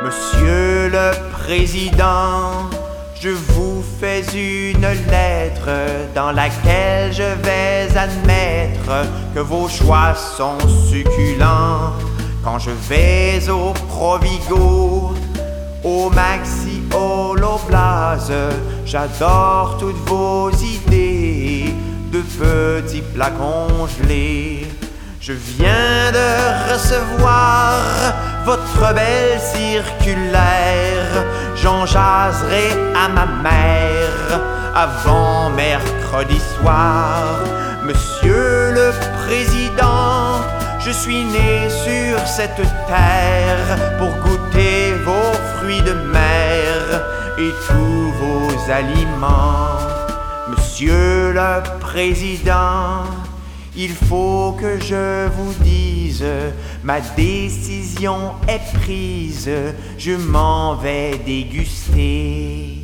Monsieur le Président, je vous fais une lettre dans laquelle je vais admettre que vos choix sont succulents. Quand je vais au Provigo, au Maxi, au Loblaws, j'adore toutes vos idées de petits plats congelés. Je viens de recevoir votre belle circulaire. J'en jaserai à ma mère avant mercredi soir. Monsieur le Président, je suis né sur cette terre pour goûter vos fruits de mer et tous vos aliments. Monsieur le Président, il faut que je vous dise, ma décision est prise, je m'en vais déguster.